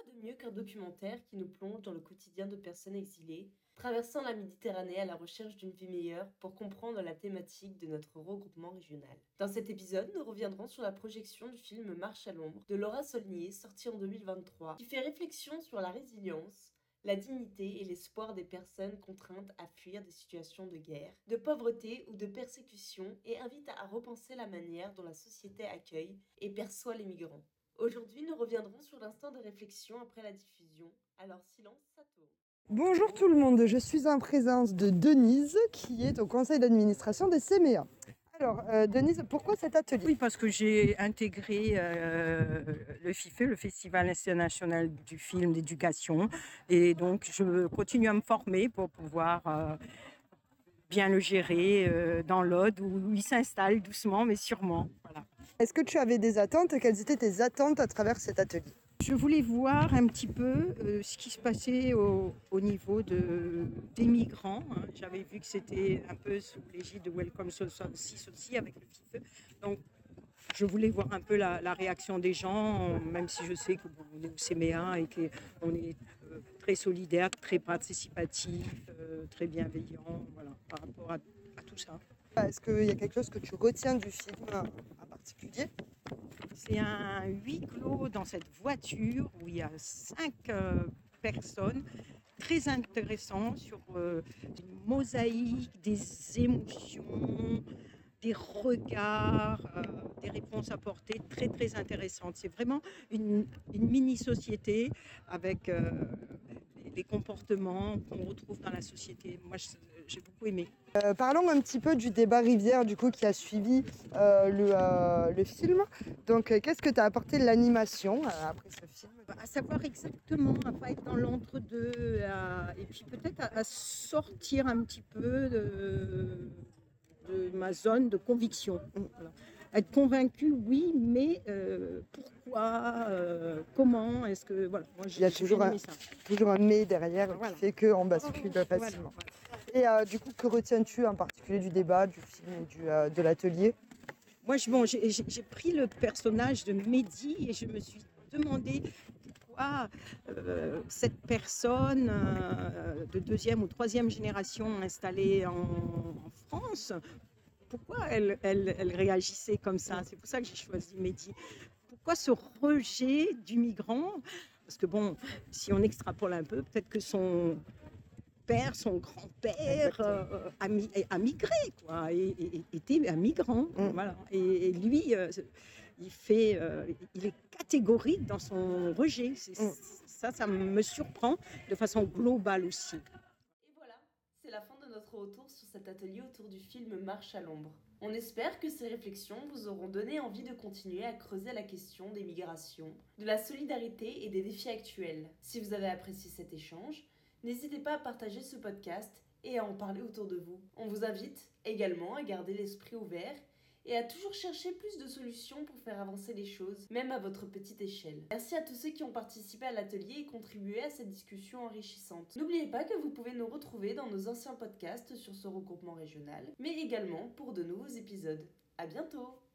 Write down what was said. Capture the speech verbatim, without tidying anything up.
de mieux qu'un documentaire qui nous plonge dans le quotidien de personnes exilées, traversant la Méditerranée à la recherche d'une vie meilleure pour comprendre la thématique de notre regroupement régional. Dans cet épisode, nous reviendrons sur la projection du film Marche à l'ombre de Laura Saulnier, sorti en deux mille vingt-trois, qui fait réflexion sur la résilience, la dignité et l'espoir des personnes contraintes à fuir des situations de guerre, de pauvreté ou de persécution et invite à repenser la manière dont la société accueille et perçoit les migrants. Aujourd'hui, nous reviendrons sur l'instant de réflexion après la diffusion. Alors, silence, Sato. Bonjour tout le monde, je suis en présence de Denise qui est au conseil d'administration des C M E A. Alors euh, Denise, pourquoi cet atelier? Oui, parce que j'ai intégré euh, le FIFE, le Festival international du film d'éducation, et donc je continue à me former pour pouvoir euh, bien le gérer euh, dans l'Aude où il s'installe doucement mais sûrement. Voilà. Est-ce que tu avais des attentes et quelles étaient tes attentes à travers cet atelier? Je voulais voir un petit peu euh, ce qui se passait au, au niveau de, des migrants. Hein. J'avais vu que c'était un peu sous l'égide de Welcome six aussi avec le FIFE. Donc, je voulais voir un peu la, la réaction des gens, même si je sais que bon, on est au C M E A et qu'on est euh, très solidaire, très participatif, euh, très bienveillant, voilà, par rapport à, à tout ça. Est-ce qu'il y a quelque chose que tu retiens du film en particulier? C'est un huis clos dans cette voiture où il y a cinq euh, personnes, très intéressant sur euh, une mosaïque des émotions, des regards, euh, des réponses apportées très très intéressantes. C'est vraiment une, une mini-société avec euh, les, les comportements qu'on retrouve dans la société. Moi, j'ai beaucoup aimé. Euh, parlons un petit peu du débat Rivière du coup qui a suivi euh, le, euh, le film. Donc euh, qu'est-ce que tu as apporté de l'animation euh, après ce film? À savoir exactement, à pas être dans l'entre-deux, à- et puis peut-être à, à sortir un petit peu de, de ma zone de conviction. Voilà. Être convaincu, oui, mais euh, pourquoi, euh, comment, est-ce que... Voilà, moi, Il y a j'ai toujours bien un, aimé ça. toujours un mais derrière Voilà. qui fait qu'on bascule Voilà, facilement. voilà. Et euh, du coup, que retiens-tu en particulier du débat, du film et du, euh, de l'atelier? Moi, je- bon, j'ai j'ai- j'ai pris le personnage de Mehdi et je me suis demandé pourquoi euh, cette personne euh, de deuxième ou troisième génération installée en, en France, pourquoi elle, elle- elle réagissait comme ça. C'est pour ça que j'ai choisi Mehdi. Pourquoi ce rejet du migrant? Parce que bon, si on extrapole un peu, peut-être que son père, son grand-père euh, a, mi- a migré, quoi, et, et- était un migrant, Mm. voilà. Et, et lui, euh, il fait, euh, il est catégorique dans son rejet. C'est- Mm. Ça, ça me surprend de façon globale aussi. Et voilà, c'est la fin de notre retour sur cet atelier autour du film Marche à l'ombre. On espère que ces réflexions vous auront donné envie de continuer à creuser la question des migrations, de la solidarité et des défis actuels. Si vous avez apprécié cet échange, n'hésitez pas à partager ce podcast et à en parler autour de vous. On vous invite également à garder l'esprit ouvert et à toujours chercher plus de solutions pour faire avancer les choses, même à votre petite échelle. Merci à tous ceux qui ont participé à l'atelier et contribué à cette discussion enrichissante. N'oubliez pas que vous pouvez nous retrouver dans nos anciens podcasts sur ce regroupement régional, mais également pour de nouveaux épisodes. À bientôt!